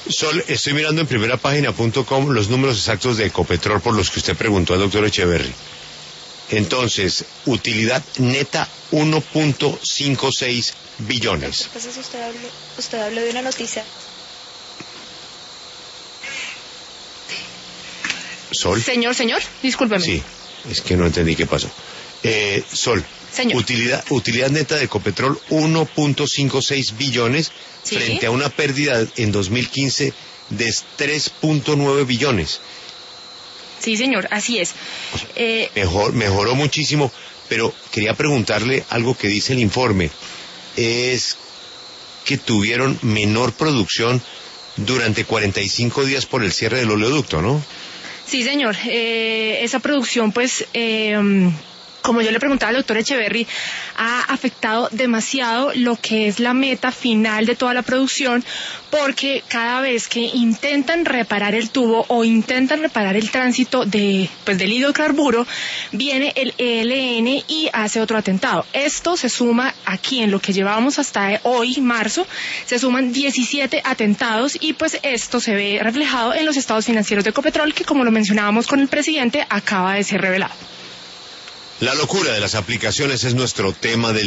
Sol, estoy mirando en primerapágina.com los números exactos de Ecopetrol por los que usted preguntó al doctor Echeverry. Entonces, utilidad neta 1.56 billones. Entonces usted habló de una noticia. Sol. Señor, discúlpeme. Sí, es que no entendí qué pasó. Sol. Señor. Utilidad neta de Ecopetrol 1.56 billones, ¿sí?, frente a una pérdida en 2015 de 3.9 billones. Sí, señor, así es. Mejoró muchísimo, pero quería preguntarle algo que dice el informe. Es que tuvieron menor producción durante 45 días por el cierre del oleoducto, ¿no? Sí, señor. Esa producción, pues, como yo le preguntaba al doctor Echeverry, ha afectado demasiado lo que es la meta final de toda la producción, porque cada vez que intentan reparar el tubo o intentan reparar el tránsito del hidrocarburo, viene el ELN y hace otro atentado. Esto se suma aquí, en lo que llevábamos hasta hoy, marzo, se suman 17 atentados y pues esto se ve reflejado en los estados financieros de Ecopetrol, que como lo mencionábamos con el presidente, acaba de ser revelado. La locura de las aplicaciones es nuestro tema del